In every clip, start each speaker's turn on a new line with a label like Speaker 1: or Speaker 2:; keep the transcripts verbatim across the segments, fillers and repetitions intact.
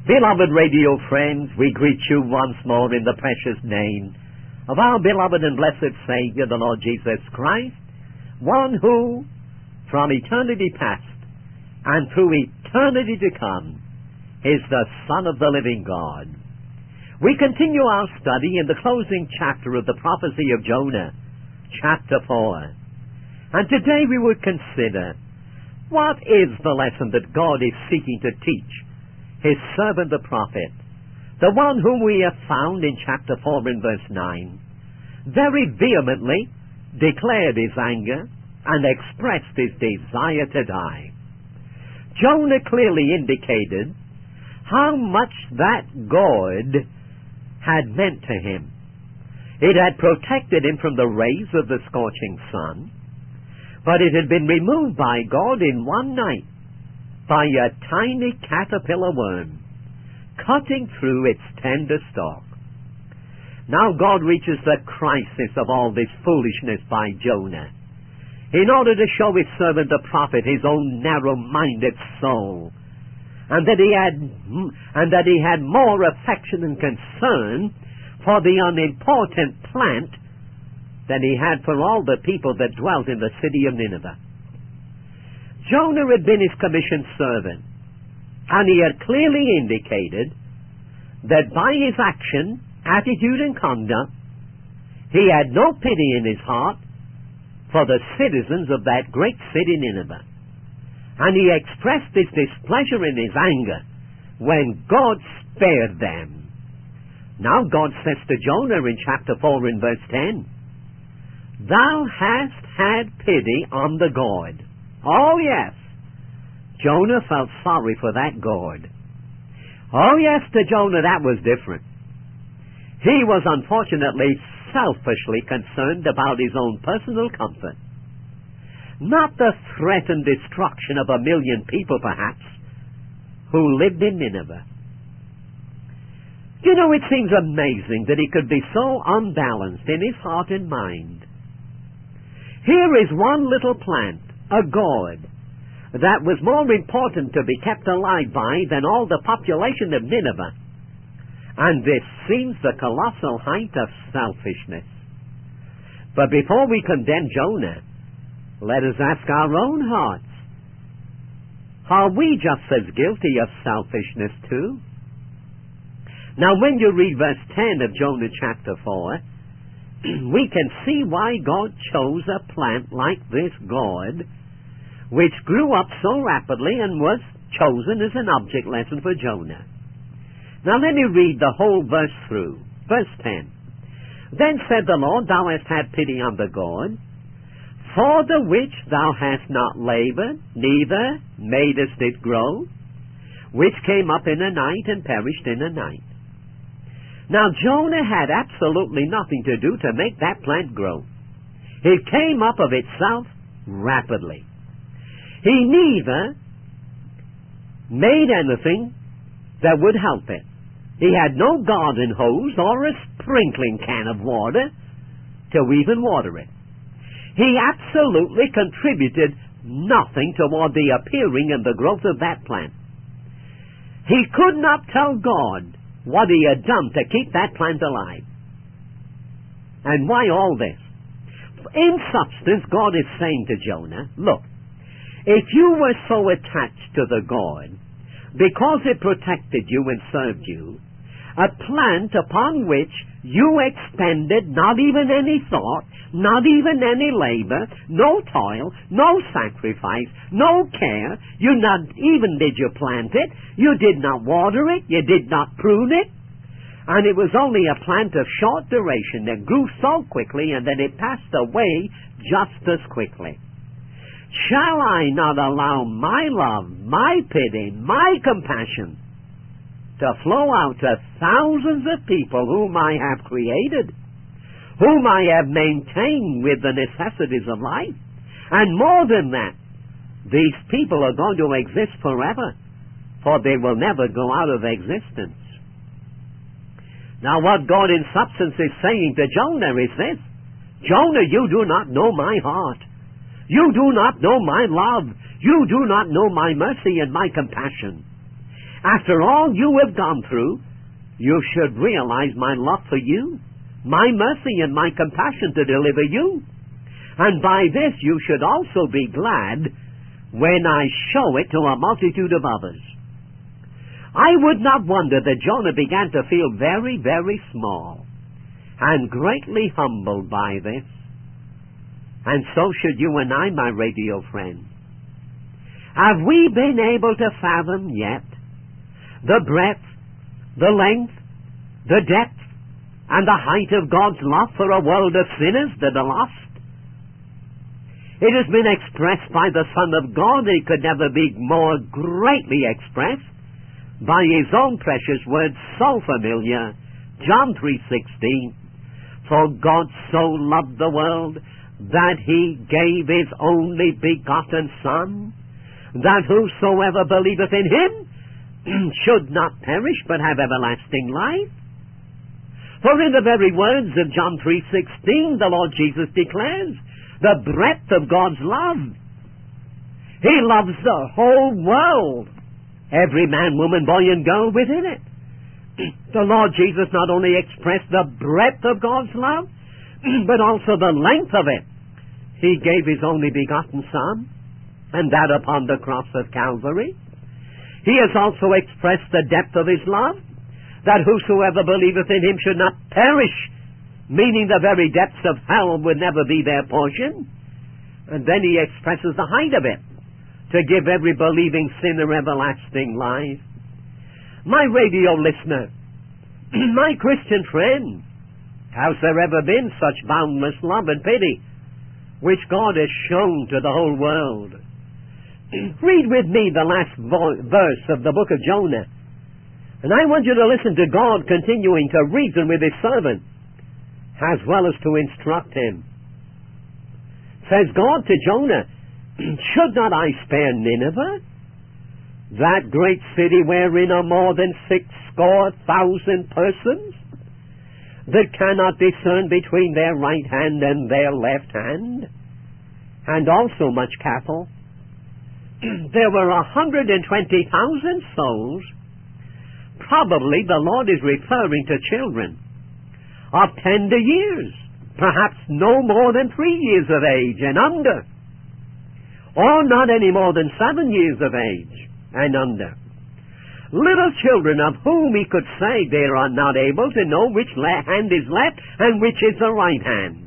Speaker 1: Beloved radio friends, we greet you once more in the precious name of our beloved and blessed Savior, the Lord Jesus Christ, one who, from eternity past and through eternity to come, is the Son of the living God. We continue our study in the closing chapter of the prophecy of Jonah, chapter four. And today we would consider, what is the lesson that God is seeking to teach His servant the prophet, the one whom we have found in chapter four and verse nine, very vehemently declared his anger and expressed his desire to die. Jonah clearly indicated how much that God had meant to him. It had protected him from the rays of the scorching sun, but it had been removed by God in one night by a tiny caterpillar worm cutting through its tender stalk. Now God reaches the crisis of all this foolishness by Jonah in order to show his servant the prophet his own narrow-minded soul, and that he had and that he had more affection and concern for the unimportant plant than he had for all the people that dwelt in the city of Nineveh. Jonah had been his commissioned servant, and he had clearly indicated that by his action, attitude, and conduct, he had no pity in his heart for the citizens of that great city Nineveh. And he expressed his displeasure in his anger when God spared them. Now God says to Jonah in chapter four and verse ten, "Thou hast had pity on the God." Oh, yes. Jonah felt sorry for that God. Oh, yes, to Jonah that was different. He was unfortunately selfishly concerned about his own personal comfort, not the threatened destruction of a million people, perhaps, who lived in Nineveh. You know, it seems amazing that he could be so unbalanced in his heart and mind. Here is one little plant, a god, that was more important to be kept alive by than all the population of Nineveh. And this seems the colossal height of selfishness. But before we condemn Jonah, let us ask our own hearts, are we just as guilty of selfishness too? Now when you read verse ten of Jonah chapter four, we can see why God chose a plant like this god, which grew up so rapidly and was chosen as an object lesson for Jonah. Now let me read the whole verse through. Verse ten. "Then said the Lord, Thou hast had pity on the God, for the which thou hast not labored, neither madest it grow, which came up in a night and perished in a night." Now Jonah had absolutely nothing to do to make that plant grow. It came up of itself rapidly. He neither made anything that would help it. He had no garden hose or a sprinkling can of water to even water it. He absolutely contributed nothing toward the appearing and the growth of that plant. He could not tell God what he had done to keep that plant alive. And why all this? In substance, God is saying to Jonah, look, if you were so attached to the God, because it protected you and served you, a plant upon which you expended not even any thought, not even any labor, no toil, no sacrifice, no care, you not even did you plant it, you did not water it, you did not prune it, and it was only a plant of short duration that grew so quickly and that it passed away just as quickly. Shall I not allow my love, my pity, my compassion to flow out to thousands of people whom I have created, whom I have maintained with the necessities of life? And more than that, these people are going to exist forever, for they will never go out of existence. Now what God in substance is saying to Jonah is this: Jonah, you do not know my heart. You do not know my love. You do not know my mercy and my compassion. After all you have gone through, you should realize my love for you, my mercy and my compassion to deliver you. And by this you should also be glad when I show it to a multitude of others. I would not wonder that Jonah began to feel very, very small and greatly humbled by this. And so should you and I, my radio friend. Have we been able to fathom yet the breadth, the length, the depth, and the height of God's love for a world of sinners that are lost? It has been expressed by the Son of God. It could never be more greatly expressed by His own precious words, so familiar, John three sixteen. For God so loved the world that He gave His only begotten Son, that whosoever believeth in Him should not perish but have everlasting life. For in the very words of John three sixteen, the Lord Jesus declares the breadth of God's love. He loves the whole world, every man, woman, boy, and girl within it. The Lord Jesus not only expressed the breadth of God's love, but also the length of it. He gave His only begotten Son, and that upon the cross of Calvary. He has also expressed the depth of His love, that whosoever believeth in Him should not perish, meaning the very depths of hell would never be their portion. And then He expresses the height of it, to give every believing sinner everlasting life. My radio listener, my Christian friend, has there ever been such boundless love and pity which God has shown to the whole world? Read with me the last vo- verse of the book of Jonah. And I want you to listen to God continuing to reason with His servant, as well as to instruct him. Says God to Jonah, should not I spare Nineveh, that great city wherein are more than six score thousand persons, that cannot discern between their right hand and their left hand, and also much cattle? There were a hundred and twenty thousand souls. Probably the Lord is referring to children of tender years, perhaps no more than three years of age and under, or not any more than seven years of age and under. Little children of whom He could say they are not able to know which hand is left and which is the right hand.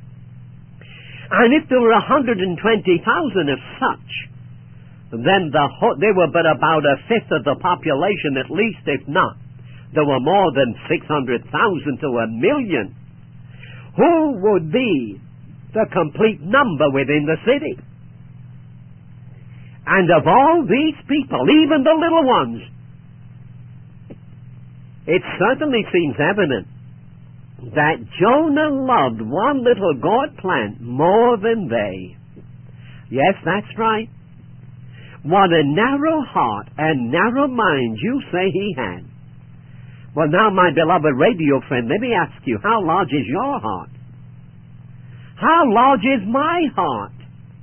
Speaker 1: And if there were a hundred and twenty thousand of such, then the ho- they were but about a fifth of the population, at least, if not. There were more than six hundred thousand to a million. Who would be the complete number within the city? And of all these people, even the little ones, it certainly seems evident that Jonah loved one little gourd plant more than they. Yes, that's right. What a narrow heart and narrow mind you say he had. Well, now, my beloved radio friend, let me ask you, how large is your heart? How large is my heart?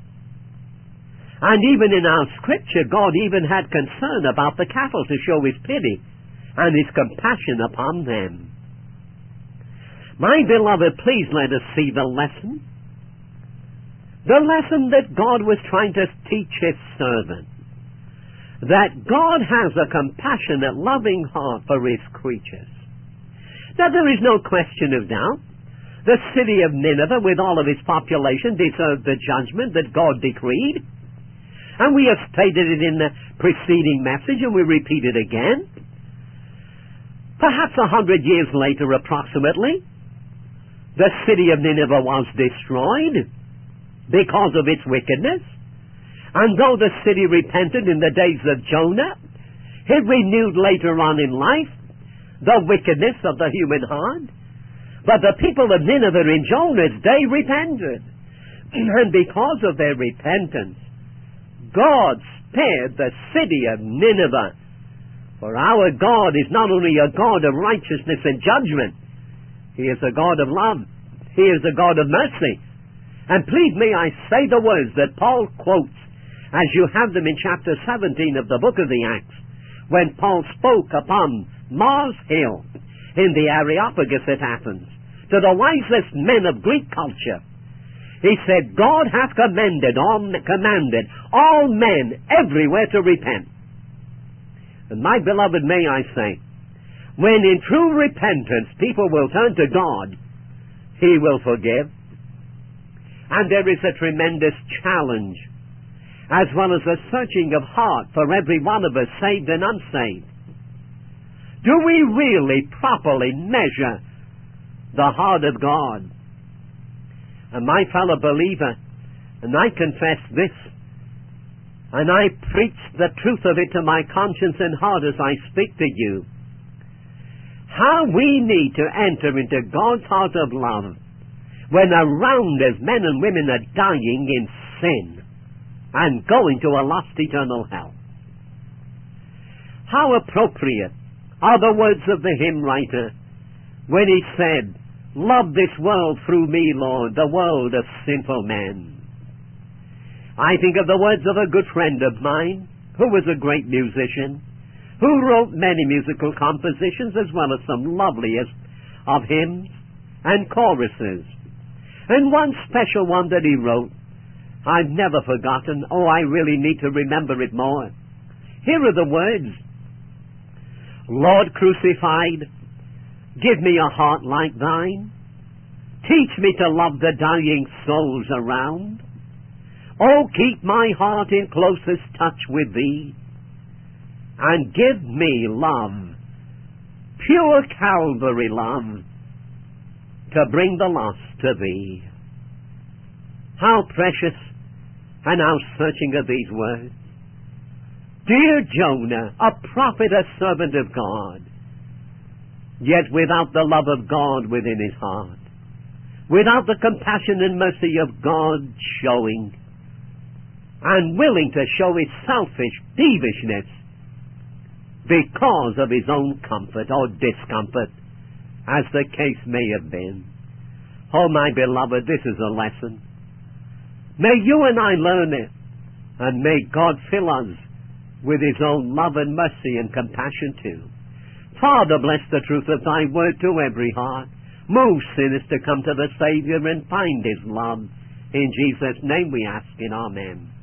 Speaker 1: And even in our scripture, God even had concern about the cattle to show His pity and His compassion upon them. My beloved, please let us see the lesson. The lesson that God was trying to teach His servant. That God has a compassionate, loving heart for His creatures. Now, there is no question of doubt. The city of Nineveh, with all of its population, deserved the judgment that God decreed. And we have stated it in the preceding message, and we repeat it again. Perhaps a hundred years later, approximately, the city of Nineveh was destroyed because of its wickedness. And though the city repented in the days of Jonah, it renewed later on in life the wickedness of the human heart. But the people of Nineveh in Jonah's day repented. And because of their repentance, God spared the city of Nineveh. For our God is not only a God of righteousness and judgment, He is a God of love. He is a God of mercy. And please may I say the words that Paul quotes as you have them in chapter seventeen of the book of the Acts, when Paul spoke upon Mars Hill in the Areopagus at Athens to the wisest men of Greek culture. He said, God hath commanded all, commanded all men everywhere to repent. And my beloved, may I say, when in true repentance people will turn to God, He will forgive. And there is a tremendous challenge, as well as a searching of heart for every one of us, saved and unsaved. Do we really properly measure the heart of God? And my fellow believer, and I confess this, and I preach the truth of it to my conscience and heart as I speak to you, how we need to enter into God's heart of love when around us men and women are dying in sin and going to a lost eternal hell. How appropriate are the words of the hymn writer when he said, love this world through me, Lord, the world of sinful men. I think of the words of a good friend of mine, who was a great musician, who wrote many musical compositions as well as some loveliest of hymns and choruses. And one special one that he wrote, I've never forgotten. Oh, I really need to remember it more. Here are the words. Lord crucified, give me a heart like thine. Teach me to love the dying souls around. Oh, keep my heart in closest touch with thee, and give me love, pure Calvary love, to bring the lost to thee. How precious and how searching are these words. Dear Jonah, a prophet, a servant of God, yet without the love of God within his heart, without the compassion and mercy of God showing, and willing to show his selfish peevishness because of his own comfort or discomfort, as the case may have been. Oh, my beloved, this is a lesson. May you and I learn it, and may God fill us with his own love and mercy and compassion too. Father, bless the truth of thy word to every heart. Move sinners to come to the Savior and find his love. In Jesus' name we ask it. Amen.